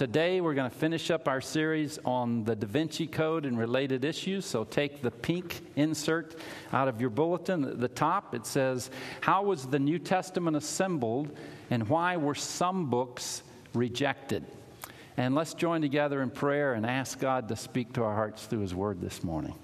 Today we're going to finish up our series on the Da Vinci Code and related issues. So take the pink insert out of your bulletin at the top. It says, "How was the New Testament assembled and why were some books rejected?" And let's join together in prayer and ask God to speak to our hearts through His Word this morning.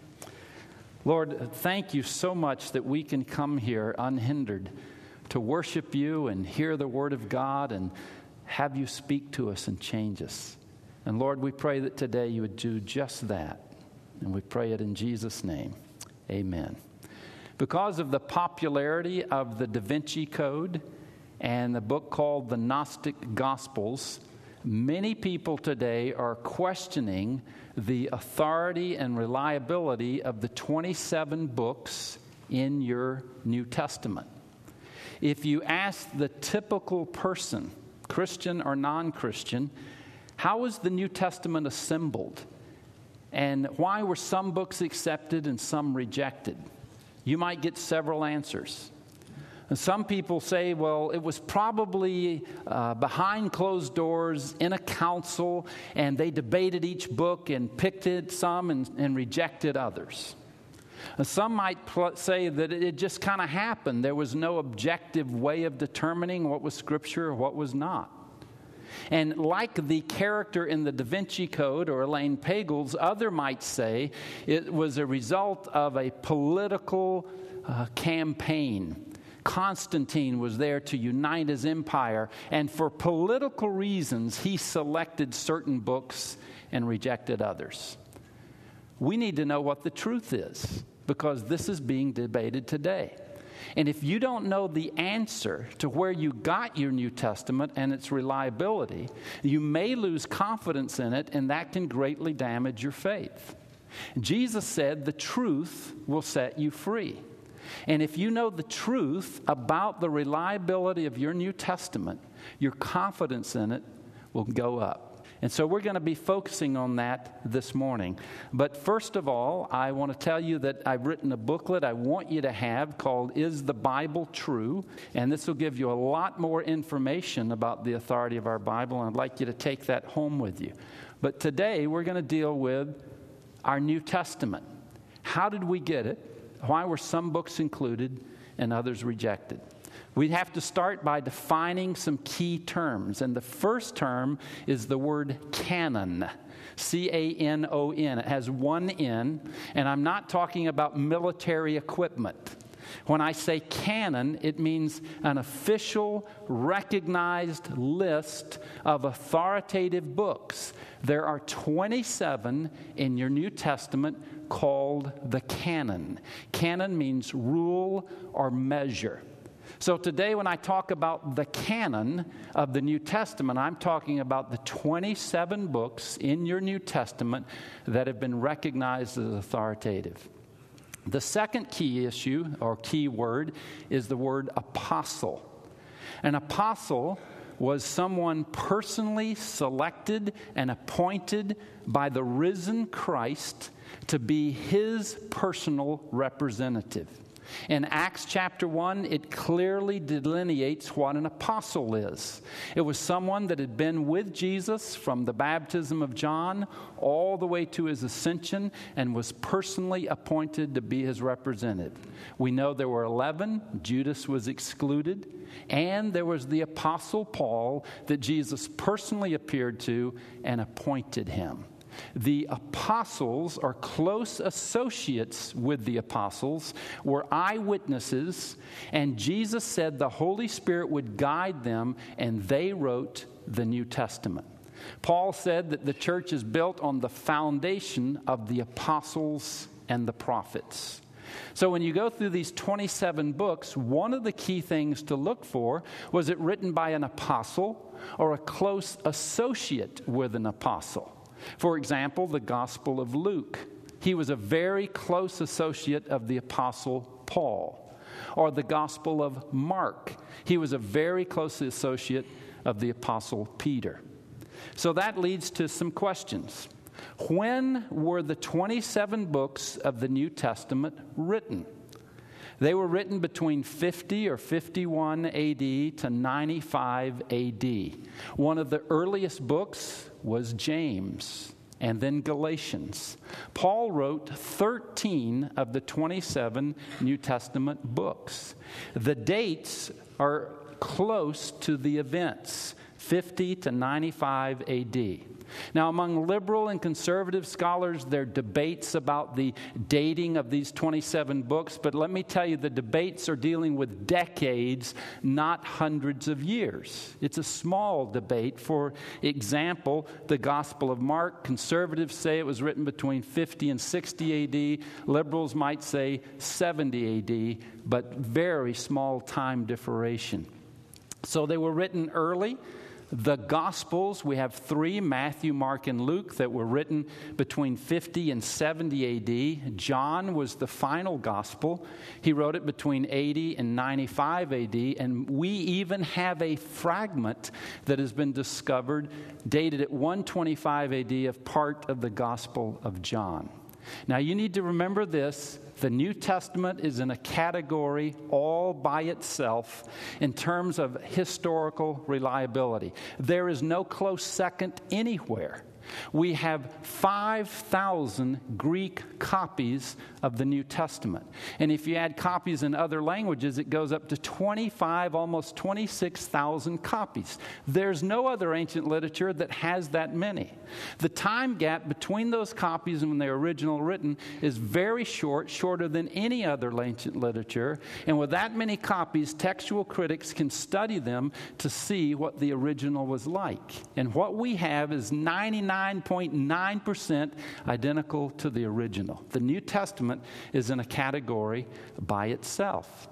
Lord, thank you so much that we can come here unhindered to worship you and hear the Word of God and have you speak to us and change us. And Lord, we pray that today you would do just that. And we pray it in Jesus' name. Amen. Because of the popularity of the Da Vinci Code and the book called the Gnostic Gospels, many people today are questioning the authority and reliability of the 27 books in your New Testament. If you ask the typical person, Christian or non-Christian, how was the New Testament assembled? And why were some books accepted and some rejected? You might get several answers. And some people say, well, it was probably behind closed doors in a council, and they debated each book and picked it some and rejected others. Some might say that it just kind of happened. There was no objective way of determining what was Scripture or what was not. And like the character in the Da Vinci Code or Elaine Pagels, others might say it was a result of a political campaign. Constantine was there to unite his empire, and for political reasons, he selected certain books and rejected others. We need to know what the truth is, because this is being debated today. And if you don't know the answer to where you got your New Testament and its reliability, you may lose confidence in it, and that can greatly damage your faith. Jesus said the truth will set you free. And if you know the truth about the reliability of your New Testament, your confidence in it will go up. And so we're going to be focusing on that this morning. But first of all, I want to tell you that I've written a booklet I want you to have called Is the Bible True? And this will give you a lot more information about the authority of our Bible, and I'd like you to take that home with you. But today we're going to deal with our New Testament. How did we get it? Why were some books included and others rejected? We have to start by defining some key terms. And the first term is the word canon. C-A-N-O-N. It has one N. And I'm not talking about military equipment. When I say canon, it means an official, recognized list of authoritative books. There are 27 in your New Testament called the canon. Canon means rule or measure. So today when I talk about the canon of the New Testament, I'm talking about the 27 books in your New Testament that have been recognized as authoritative. The second key issue or key word is the word apostle. An apostle was someone personally selected and appointed by the risen Christ to be his personal representative. In Acts chapter 1, it clearly delineates what an apostle is. It was someone that had been with Jesus from the baptism of John all the way to his ascension and was personally appointed to be his representative. We know there were 11. Judas was excluded. And there was the apostle Paul that Jesus personally appeared to and appointed him. The apostles, or close associates with the apostles, were eyewitnesses, and Jesus said the Holy Spirit would guide them, and they wrote the New Testament. Paul said that the church is built on the foundation of the apostles and the prophets. So when you go through these 27 books, one of the key things to look for was it written by an apostle or a close associate with an apostle. For example, the Gospel of Luke. He was a very close associate of the Apostle Paul. Or the Gospel of Mark. He was a very close associate of the Apostle Peter. So that leads to some questions. When were the 27 books of the New Testament written? They were written between 50 or 51 AD to 95 AD. One of the earliest books was James, and then Galatians. Paul wrote 13 of the 27 New Testament books. The dates are close to the events, 50 to 95 AD. Now, among liberal and conservative scholars, there are debates about the dating of these 27 books, but let me tell you, the debates are dealing with decades, not hundreds of years. It's a small debate. For example, the Gospel of Mark, conservatives say it was written between 50 and 60 AD. Liberals might say 70 AD, but very small time differentiation. So they were written early. The Gospels, we have 3, Matthew, Mark, and Luke, that were written between 50 and 70 AD. John was the final Gospel. He wrote it between 80 and 95 AD. And we even have a fragment that has been discovered, dated at 125 AD, of part of the Gospel of John. Now, you need to remember this. The New Testament is in a category all by itself in terms of historical reliability. There is no close second anywhere. We have 5,000 Greek copies of the New Testament. And if you add copies in other languages, it goes up to 25, almost 26,000 copies. There's no other ancient literature that has that many. The time gap between those copies and when they were originally written is very short, shorter than any other ancient literature. And with that many copies, textual critics can study them to see what the original was like. And what we have is 99.9% identical to the original. The New Testament is in a category by itself.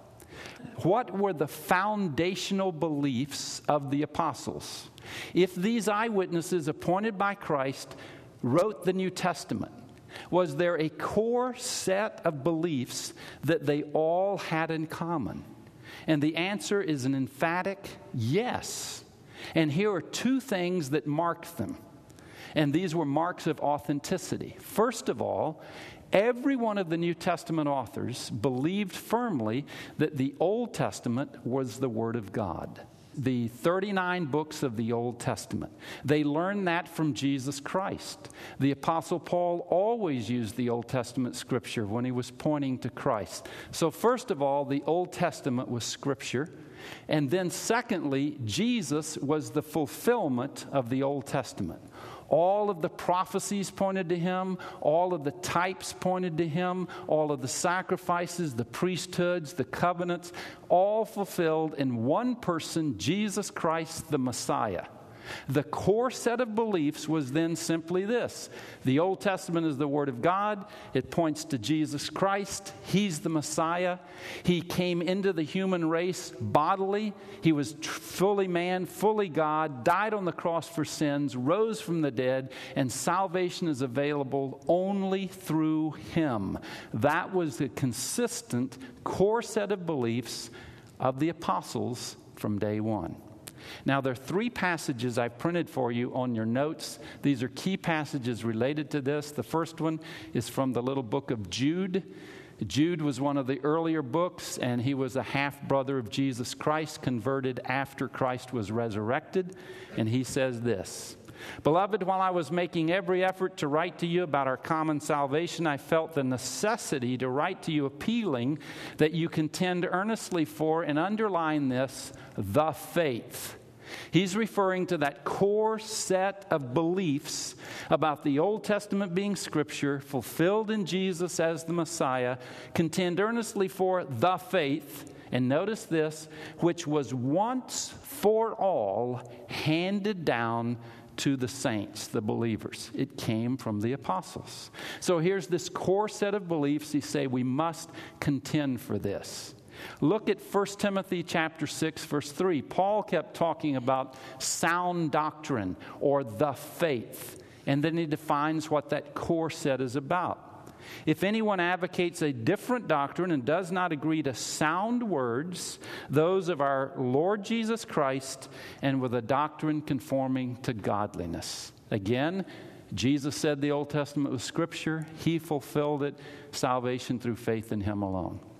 What were the foundational beliefs of the apostles? If these eyewitnesses appointed by Christ wrote the New Testament, was there a core set of beliefs that they all had in common? And the answer is an emphatic yes. And here are 2 things that marked them. And these were marks of authenticity. First of all, every one of the New Testament authors believed firmly that the Old Testament was the Word of God. The 39 books of the Old Testament. They learned that from Jesus Christ. The Apostle Paul always used the Old Testament Scripture when he was pointing to Christ. So first of all, the Old Testament was Scripture. And then secondly, Jesus was the fulfillment of the Old Testament. All of the prophecies pointed to him. All of the types pointed to him. All of the sacrifices, the priesthoods, the covenants, all fulfilled in one person, Jesus Christ, the Messiah. The core set of beliefs was then simply this. The Old Testament is the Word of God. It points to Jesus Christ. He's the Messiah. He came into the human race bodily. He was fully man, fully God, died on the cross for sins, rose from the dead, and salvation is available only through Him. That was the consistent core set of beliefs of the apostles from day one. Now, there are 3 passages I've printed for you on your notes. These are key passages related to this. The first one is from the little book of Jude. Jude was one of the earlier books, and he was a half-brother of Jesus Christ, converted after Christ was resurrected. And he says this, "Beloved, while I was making every effort to write to you about our common salvation, I felt the necessity to write to you appealing that you contend earnestly for, and underline this, the faith." He's referring to that core set of beliefs about the Old Testament being Scripture, fulfilled in Jesus as the Messiah. Contend earnestly for the faith, and notice this, which was once for all handed down to the saints, the believers. It came from the apostles. So here's this core set of beliefs. He say we must contend for this. Look at 1 Timothy chapter 6, verse 3. Paul kept talking about sound doctrine or the faith. And then he defines what that core set is about. If anyone advocates a different doctrine and does not agree to sound words, those of our Lord Jesus Christ, and with a doctrine conforming to godliness. Again, Jesus said the Old Testament was Scripture. He fulfilled it, salvation through faith in Him alone.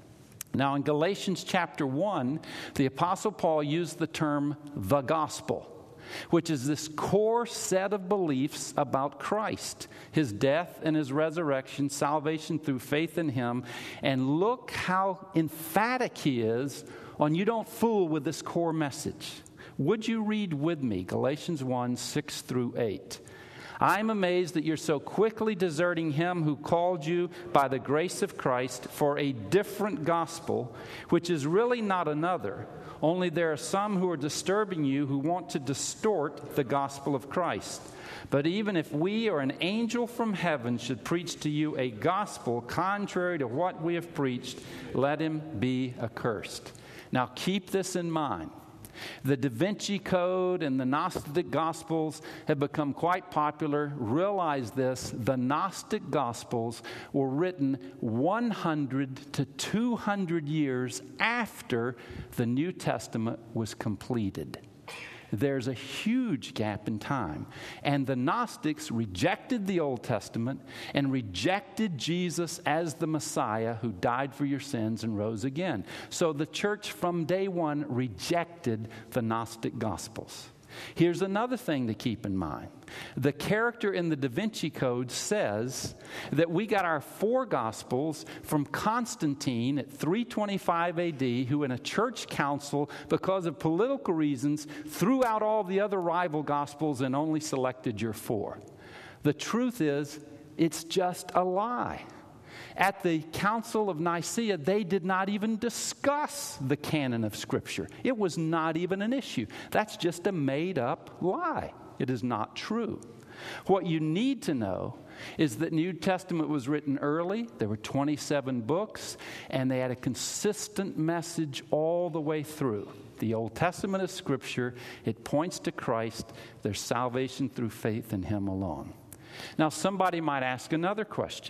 Now, in Galatians chapter 1, the Apostle Paul used the term the gospel, which is this core set of beliefs about Christ, his death and his resurrection, salvation through faith in him. And look how emphatic he is on you don't fool with this core message. Would you read with me Galatians 1, 6 through 8? I'm amazed that you're so quickly deserting him who called you by the grace of Christ for a different gospel, which is really not another. Only there are some who are disturbing you who want to distort the gospel of Christ. But even if we or an angel from heaven should preach to you a gospel contrary to what we have preached, let him be accursed. Now keep this in mind. The Da Vinci Code and the Gnostic Gospels have become quite popular. Realize this, the Gnostic Gospels were written 100 to 200 years after the New Testament was completed. There's a huge gap in time. And the Gnostics rejected the Old Testament and rejected Jesus as the Messiah who died for your sins and rose again. So the church from day one rejected the Gnostic Gospels. Here's another thing to keep in mind. The character in the Da Vinci Code says that we got our 4 Gospels from Constantine at 325 AD, who in a church council, because of political reasons, threw out all the other rival Gospels and only selected your 4. The truth is, it's just a lie. At the Council of Nicaea, they did not even discuss the canon of Scripture. It was not even an issue. That's just a made-up lie. It is not true. What you need to know is that New Testament was written early. There were 27 books, and they had a consistent message all the way through. The Old Testament is Scripture. It points to Christ. There's salvation through faith in him alone. Now, somebody might ask another question.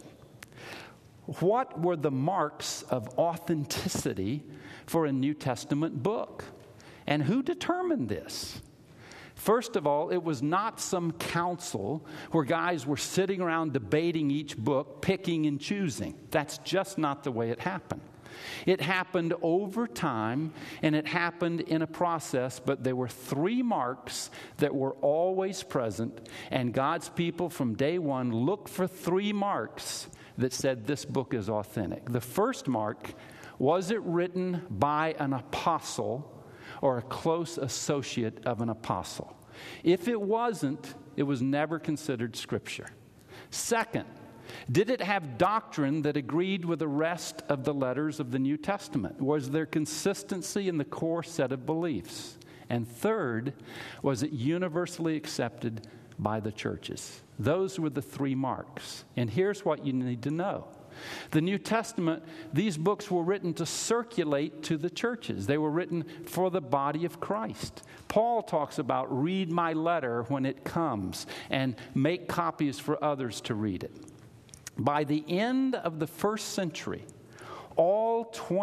What were the marks of authenticity for a New Testament book? And who determined this? First of all, it was not some council where guys were sitting around debating each book, picking and choosing. That's just not the way it happened. It happened over time, and it happened in a process, but there were 3 marks that were always present, and God's people from day one looked for 3 marks that said this book is authentic. The first mark, was it written by an apostle or a close associate of an apostle? If it wasn't, it was never considered Scripture. Second, did it have doctrine that agreed with the rest of the letters of the New Testament? Was there consistency in the core set of beliefs? And third, was it universally accepted by the churches? Those were the 3 marks. And here's what you need to know. The New Testament, these books were written to circulate to the churches. They were written for the body of Christ. Paul talks about read my letter when it comes and make copies for others to read it. By the end of the first century, all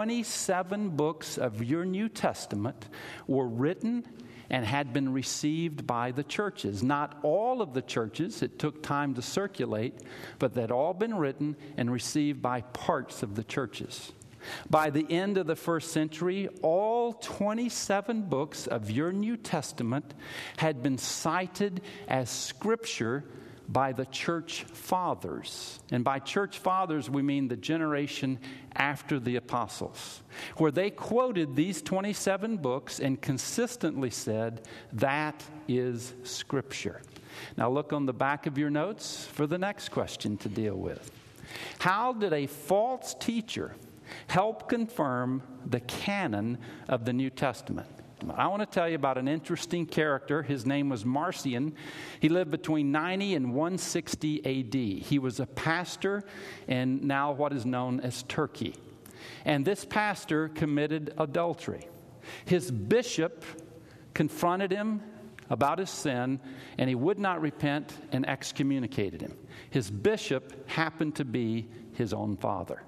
27 books of your New Testament were written and had been received by the churches. Not all of the churches, it took time to circulate, but they'd all been written and received by parts of the churches. By the end of the first century, all 27 books of your New Testament had been cited as Scripture by the church fathers. And by church fathers, we mean the generation after the apostles, where they quoted these 27 books and consistently said, that is Scripture. Now look on the back of your notes for the next question to deal with. How did a false teacher help confirm the canon of the New Testament? I want to tell you about an interesting character. His name was Marcion. He lived between 90 and 160 AD. He was a pastor in now what is known as Turkey. And this pastor committed adultery. His bishop confronted him about his sin, and he would not repent and excommunicated him. His bishop happened to be his own father.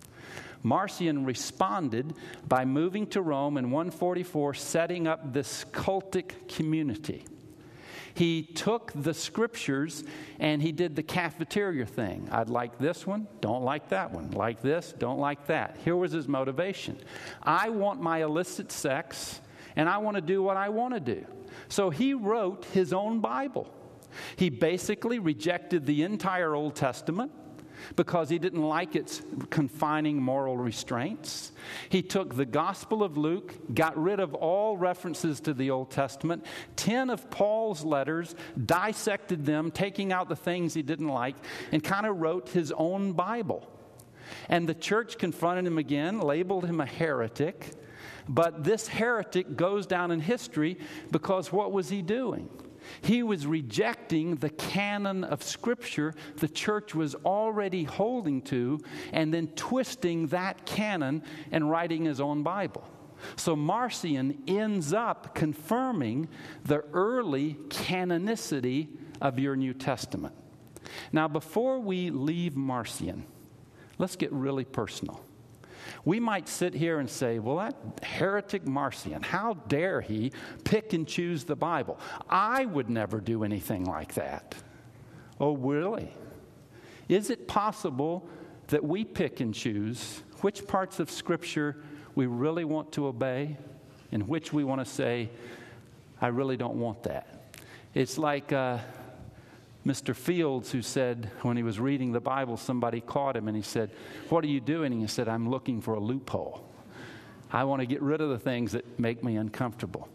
Marcion responded by moving to Rome in 144, setting up this cultic community. He took the scriptures and he did the cafeteria thing. I'd like this one, don't like that one. Like this, don't like that. Here was his motivation. I want my illicit sex, and I want to do what I want to do. So he wrote his own Bible. He basically rejected the entire Old Testament because he didn't like its confining moral restraints. He took the Gospel of Luke, got rid of all references to the Old Testament, 10 of Paul's letters, dissected them, taking out the things he didn't like, and kind of wrote his own Bible. And the church confronted him again, labeled him a heretic. But this heretic goes down in history because what was he doing? He was rejecting the canon of Scripture the church was already holding to, and then twisting that canon and writing his own Bible. So Marcion ends up confirming the early canonicity of your New Testament. Now, before we leave Marcion, let's get really personal. We might sit here and say, well, that heretic Marcion, how dare he pick and choose the Bible? I would never do anything like that. Oh, really? Is it possible that we pick and choose which parts of Scripture we really want to obey and which we want to say, I really don't want that? It's like Mr. Fields, who said when he was reading the Bible, somebody caught him and he said, what are you doing? And he said, I'm looking for a loophole. I want to get rid of the things that make me uncomfortable.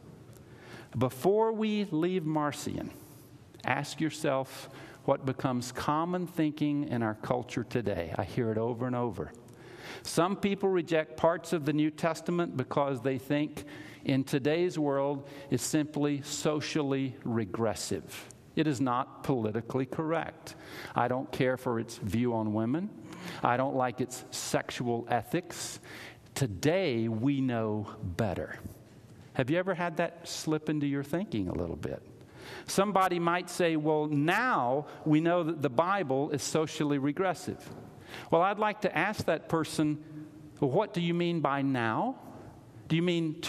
Before we leave Marcion, ask yourself what becomes common thinking in our culture today. I hear it over and over. Some people reject parts of the New Testament because they think in today's world it's simply socially regressive. It is not politically correct. I don't care for its view on women. I don't like its sexual ethics. Today, we know better. Have you ever had that slip into your thinking a little bit? Somebody might say, well, now we know that the Bible is socially regressive. Well, I'd like to ask that person, well, what do you mean by now? Do you mean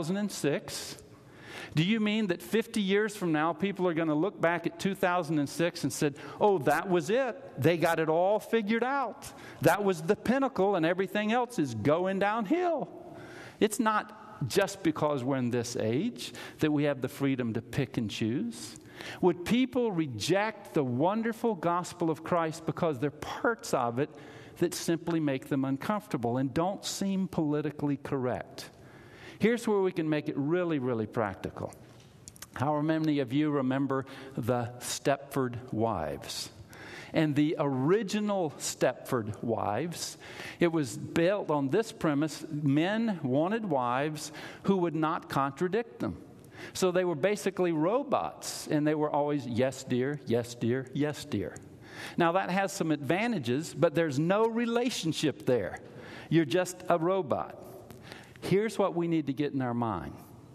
2006? Do you mean that 50 years from now, people are going to look back at 2006 and said, oh, that was it. They got it all figured out. That was the pinnacle and everything else is going downhill. It's not just because we're in this age that we have the freedom to pick and choose. Would people reject the wonderful gospel of Christ because there are parts of it that simply make them uncomfortable and don't seem politically correct? Here's where we can make it really, really practical. How many of you remember the Stepford Wives? And the original Stepford Wives, it was built on this premise: men wanted wives who would not contradict them. So they were basically robots, and they were always, yes, dear, yes, dear, yes, dear. Now that has some advantages, but there's no relationship there. You're just a robot. Here's what we need to get in our mind.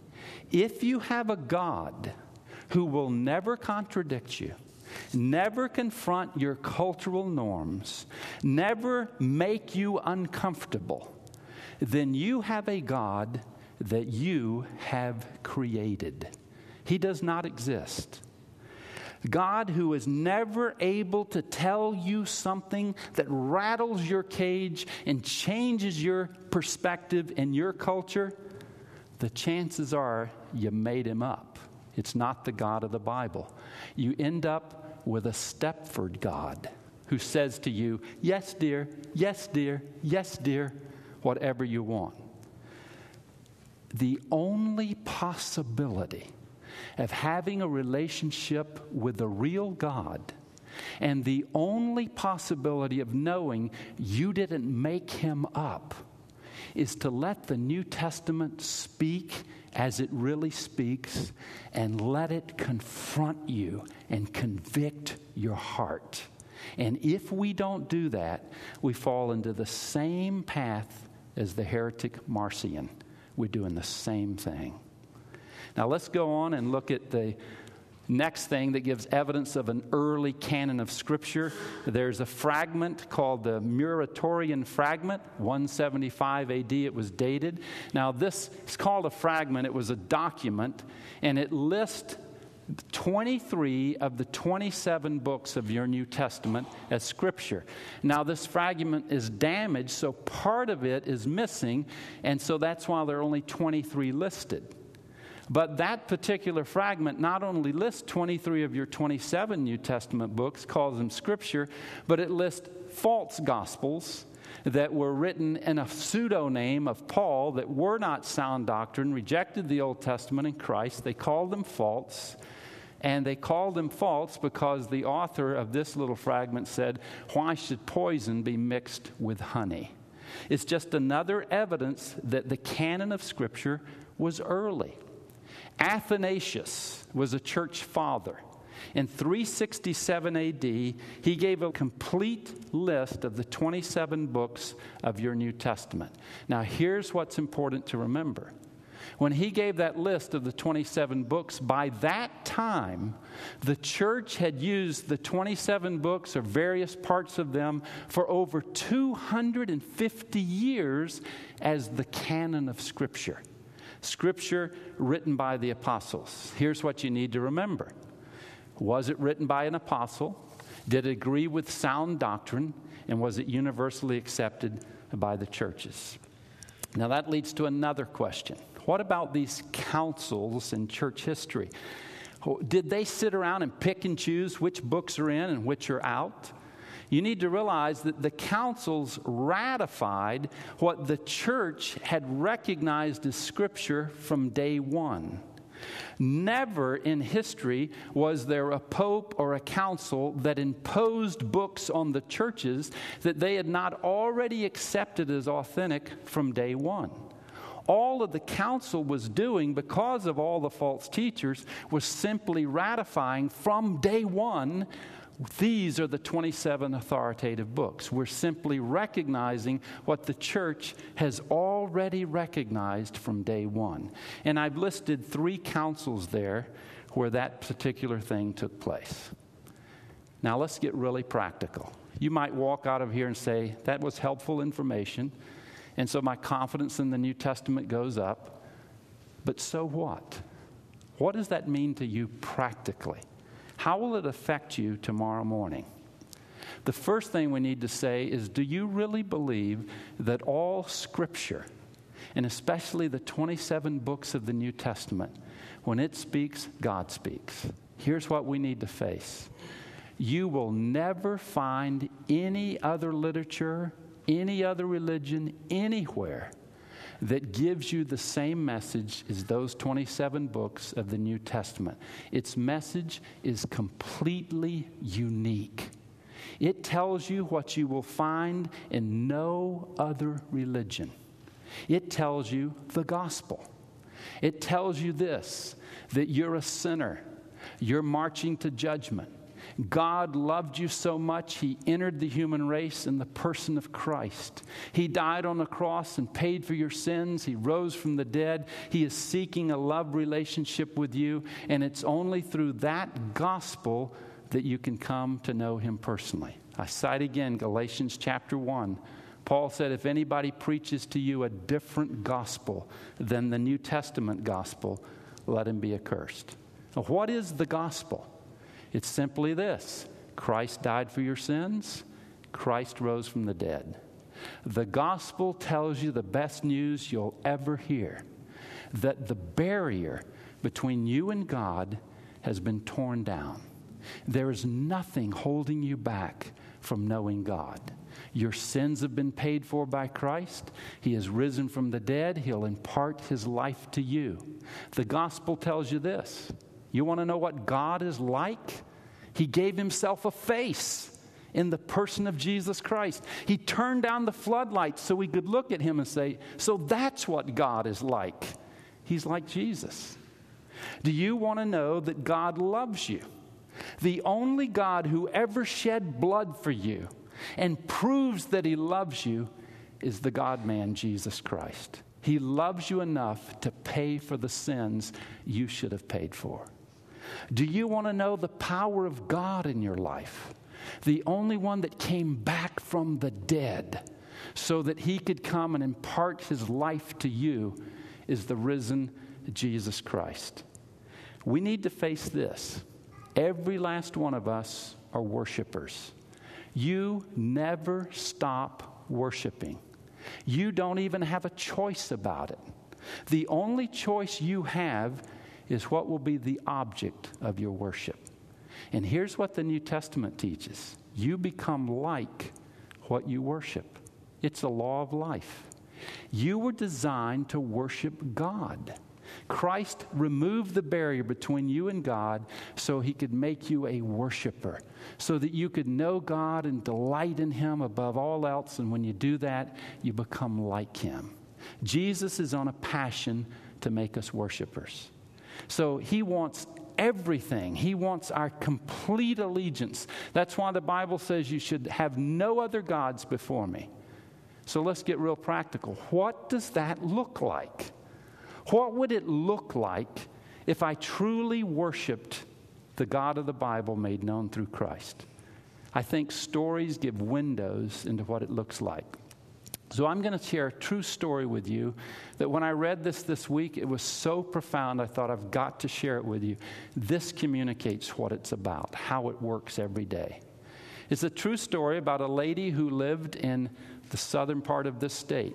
If you have a God who will never contradict you, never confront your cultural norms, never make you uncomfortable, then you have a God that you have created. He does not exist. God, who is never able to tell you something that rattles your cage and changes your perspective in your culture, the chances are you made him up. It's not the God of the Bible. You end up with a Stepford God who says to you, yes, dear, yes, dear, yes, dear, whatever you want. The only possibility of having a relationship with the real God, and the only possibility of knowing you didn't make him up, is to let the New Testament speak as it really speaks, and let it confront you and convict your heart. And if we don't do that, we fall into the same path as the heretic Marcion. We're doing the same thing. Now let's go on and look at the next thing that gives evidence of an early canon of Scripture. There's a fragment called the Muratorian fragment, 175 AD it was dated. Now this is called a fragment. It was a document, and it lists 23 of the 27 books of your New Testament as Scripture. Now, this fragment is damaged, so part of it is missing, and so that's why there are only 23 listed. But that particular fragment not only lists 23 of your 27 New Testament books, calls them Scripture, but it lists false gospels that were written in a pseudonym of Paul that were not sound doctrine, rejected the Old Testament and Christ. They called them false. And they called them false because the author of this little fragment said, "Why should poison be mixed with honey?" It's just another evidence that the canon of Scripture was early. Athanasius was a church father. In 367 A.D., he gave a complete list of the 27 books of your New Testament. Now, here's what's important to remember. When he gave that list of the 27 books, by that time, the church had used the 27 books or various parts of them for over 250 years as the canon of Scripture. Scripture written by the apostles. Here's what you need to remember. Was it written by an apostle? Did it agree with sound doctrine? And was it universally accepted by the churches? Now that leads to another question. What about these councils in church history? Did they sit around and pick and choose which books are in and which are out? You need to realize that the councils ratified what the church had recognized as Scripture from day one. Never in history was there a pope or a council that imposed books on the churches that they had not already accepted as authentic from day one. All of the council was doing, because of all the false teachers, was simply ratifying from day one, these are the 27 authoritative books. We're simply recognizing what the church has already recognized from day one. And I've listed 3 councils there where that particular thing took place. Now let's get really practical. You might walk out of here and say, that was helpful information, and so my confidence in the New Testament goes up. But so what? What does that mean to you practically? How will it affect you tomorrow morning? The first thing we need to say is, do you really believe that all Scripture, and especially the 27 books of the New Testament, when it speaks, God speaks? Here's what we need to face. You will never find any other literature, any other religion, anywhere that gives you the same message as those 27 books of the New Testament. Its message is completely unique. It tells you what you will find in no other religion. It tells you the gospel. It tells you this, that you're a sinner. You're marching to judgment. God loved you so much, He entered the human race in the person of Christ. He died on the cross and paid for your sins. He rose from the dead. He is seeking a love relationship with you, and it's only through that gospel that you can come to know Him personally. I cite again Galatians chapter 1. Paul said, if anybody preaches to you a different gospel than the New Testament gospel, let him be accursed. Now, what is the gospel? It's simply this: Christ died for your sins. Christ rose from the dead. The gospel tells you the best news you'll ever hear, that the barrier between you and God has been torn down. There is nothing holding you back from knowing God. Your sins have been paid for by Christ. He has risen from the dead. He'll impart His life to you. The gospel tells you this. You want to know what God is like? He gave Himself a face in the person of Jesus Christ. He turned down the floodlights so we could look at Him and say, so that's what God is like. He's like Jesus. Do you want to know that God loves you? The only God who ever shed blood for you and proves that He loves you is the God-man, Jesus Christ. He loves you enough to pay for the sins you should have paid for. Do you want to know the power of God in your life? The only one that came back from the dead so that He could come and impart His life to you is the risen Jesus Christ. we need to face this. Every last one of us are worshipers. You never stop worshiping. You don't even have a choice about it. The only choice you have is what will be the object of your worship. And here's what the New Testament teaches. You become like what you worship. It's a law of life. You were designed to worship God. Christ removed the barrier between you and God so he could make you a worshiper, so that you could know God and delight in him above all else. And when you do that, you become like him. Jesus is on a passion to make us worshipers. So he wants everything. He wants our complete allegiance. That's why the Bible says you should have no other gods before me. So let's get real practical. What does that look like? What would it look like if I truly worshiped the God of the Bible made known through Christ? I think stories give windows into what it looks like. So I'm going to share a true story with you that when I read this week, it was so profound, I thought I've got to share it with you. This communicates what it's about, how it works every day. It's a true story about a lady who lived in the southern part of this state.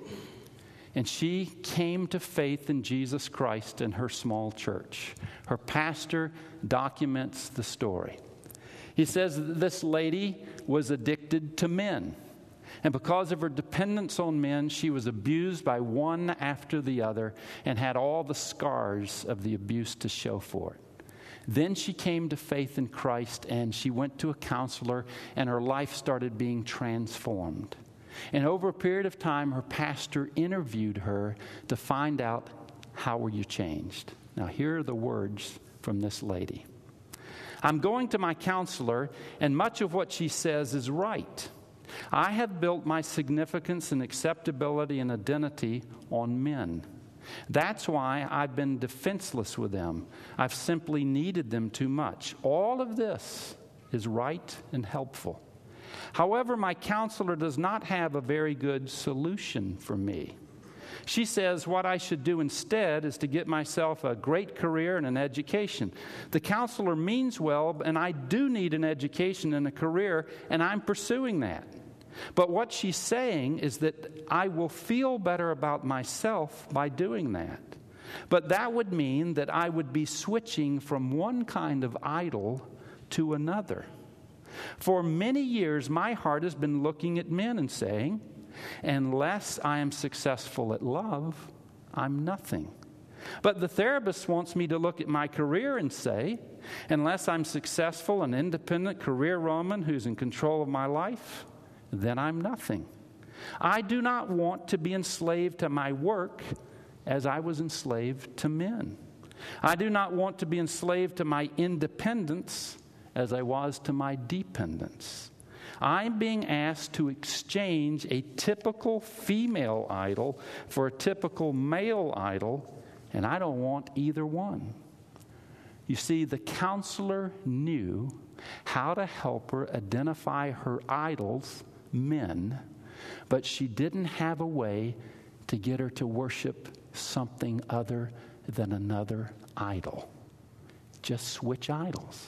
And she came to faith in Jesus Christ in her small church. Her pastor documents the story. He says that this lady was addicted to men. And because of her dependence on men, she was abused by one after the other and had all the scars of the abuse to show for it. Then she came to faith in Christ, and she went to a counselor, and her life started being transformed. And over a period of time, her pastor interviewed her to find out, how were you changed? Now, here are the words from this lady. I'm going to my counselor, and much of what she says is right. I have built my significance and acceptability and identity on men. That's why I've been defenseless with them. I've simply needed them too much. All of this is right and helpful. However, my counselor does not have a very good solution for me. She says what I should do instead is to get myself a great career and an education. The counselor means well, and I do need an education and a career, and I'm pursuing that. But what she's saying is that I will feel better about myself by doing that. But that would mean that I would be switching from one kind of idol to another. For many years, my heart has been looking at men and saying, unless I am successful at love, I'm nothing. But the therapist wants me to look at my career and say, unless I'm successful, an independent career woman who's in control of my life, then I'm nothing. I do not want to be enslaved to my work as I was enslaved to men. I do not want to be enslaved to my independence as I was to my dependence. I'm being asked to exchange a typical female idol for a typical male idol, and I don't want either one. You see, the counselor knew how to help her identify her idols, men, but she didn't have a way to get her to worship something other than another idol. Just switch idols.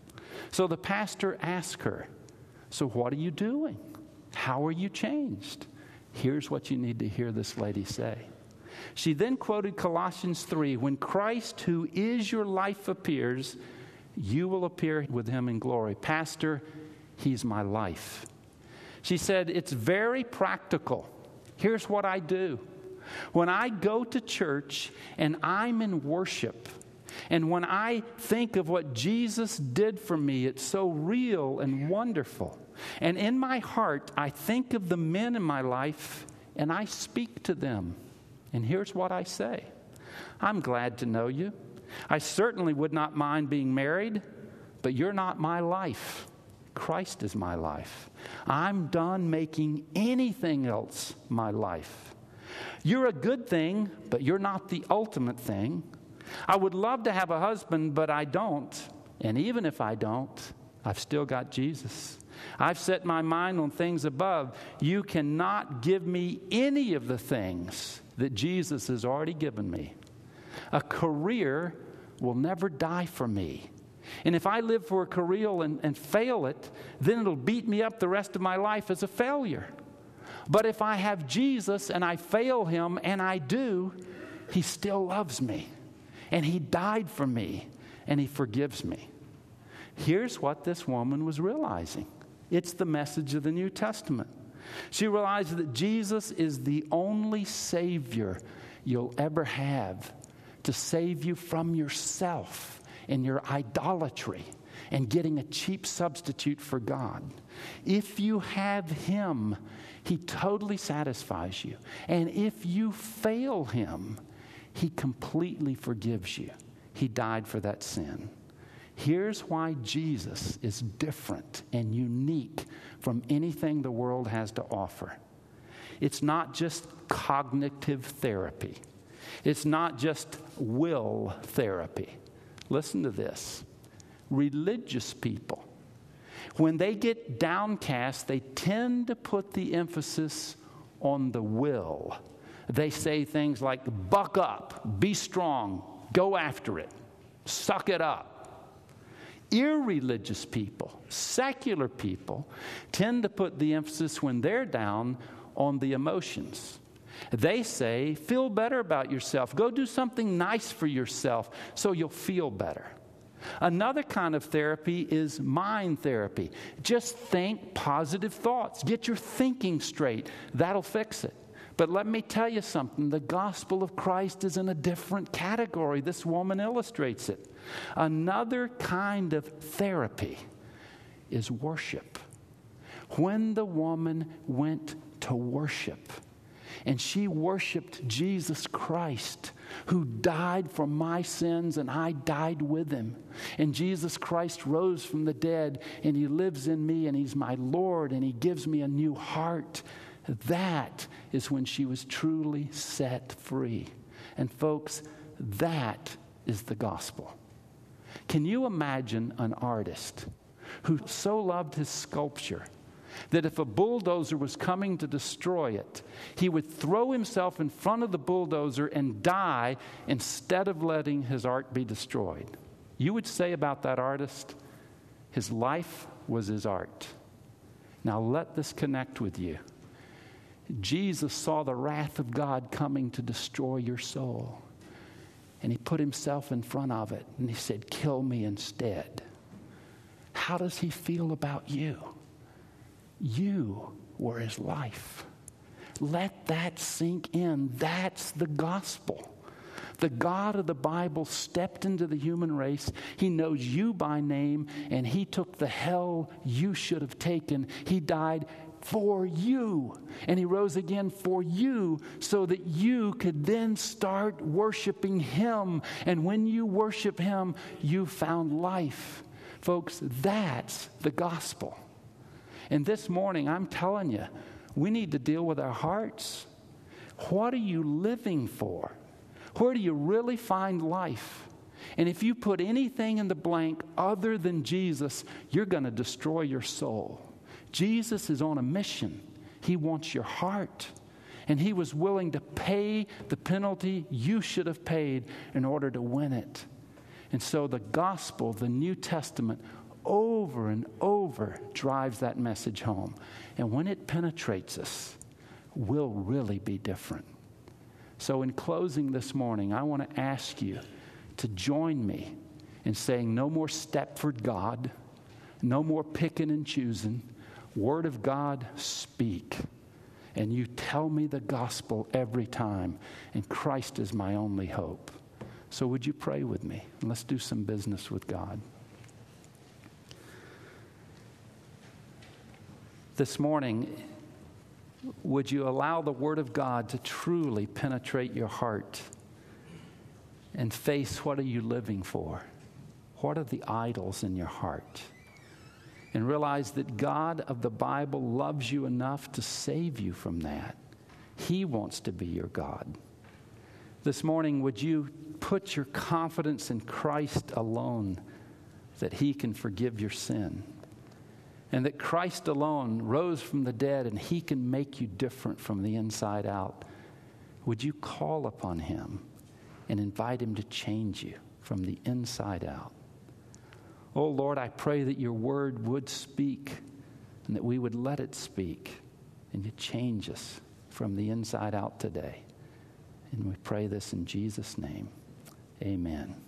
So the pastor asked her, so what are you doing? How are you changed? Here's what you need to hear this lady say. She then quoted Colossians 3, when Christ, who is your life, appears, you will appear with him in glory. Pastor, he's my life. She said, it's very practical. Here's what I do. When I go to church and I'm in worship, and when I think of what Jesus did for me, it's so real and wonderful. And in my heart, I think of the men in my life, and I speak to them. And here's what I say. I'm glad to know you. I certainly would not mind being married, but you're not my life. Christ is my life. I'm done making anything else my life. You're a good thing, but you're not the ultimate thing. I would love to have a husband, but I don't. And even if I don't, I've still got Jesus. I've set my mind on things above. You cannot give me any of the things that Jesus has already given me. A career will never die for me. And if I live for a career and fail it, then it'll beat me up the rest of my life as a failure. But if I have Jesus and I fail him, and I do, he still loves me. And he died for me, and he forgives me. Here's what this woman was realizing. It's the message of the New Testament. She realized that Jesus is the only Savior you'll ever have to save you from yourself and your idolatry and getting a cheap substitute for God. If you have him, he totally satisfies you. And if you fail him, he completely forgives you. He died for that sin. Here's why Jesus is different and unique from anything the world has to offer. It's not just cognitive therapy. It's not just will therapy. Listen to this. Religious people, when they get downcast, they tend to put the emphasis on the will. They say things like, buck up, be strong, go after it, suck it up. Irreligious people, secular people, tend to put the emphasis when they're down on the emotions. They say, feel better about yourself. Go do something nice for yourself so you'll feel better. Another kind of therapy is mind therapy. Just think positive thoughts. Get your thinking straight. That'll fix it. But let me tell you something. The gospel of Christ is in a different category. This woman illustrates it. Another kind of therapy is worship. When the woman went to worship, and she worshiped Jesus Christ, who died for my sins, and I died with him. And Jesus Christ rose from the dead, and he lives in me, and he's my Lord, and he gives me a new heart. That is when she was truly set free. And folks, that is the gospel. Can you imagine an artist who so loved his sculpture that if a bulldozer was coming to destroy it, he would throw himself in front of the bulldozer and die instead of letting his art be destroyed? You would say about that artist, his life was his art. Now let this connect with you. Jesus saw the wrath of God coming to destroy your soul. And he put himself in front of it, and he said, kill me instead. How does he feel about you? You were his life. Let that sink in. That's the gospel. The God of the Bible stepped into the human race. He knows you by name, and he took the hell you should have taken. He died for you, and he rose again for you so that you could then start worshiping him. And when you worship him, you found life. Folks, that's the gospel. And this morning, I'm telling you, we need to deal with our hearts. What are you living for? Where do you really find life? And if you put anything in the blank other than Jesus, you're going to destroy your soul. Jesus is on a mission. He wants your heart. And he was willing to pay the penalty you should have paid in order to win it. And so the gospel, the New Testament, over and over drives that message home. And when it penetrates us, we'll really be different. So in closing this morning, I want to ask you to join me in saying no more Stepford God, no more picking and choosing. Word of God, speak. And you tell me the gospel every time. And Christ is my only hope. So would you pray with me? And let's do some business with God. This morning, would you allow the Word of God to truly penetrate your heart and face what are you living for? What are the idols in your heart? And realize that God of the Bible loves you enough to save you from that. He wants to be your God. This morning, would you put your confidence in Christ alone, that he can forgive your sin? And that Christ alone rose from the dead and he can make you different from the inside out. Would you call upon him and invite him to change you from the inside out. Oh Lord, I pray that your word would speak and that we would let it speak and you change us from the inside out today. And we pray this in Jesus' name. Amen.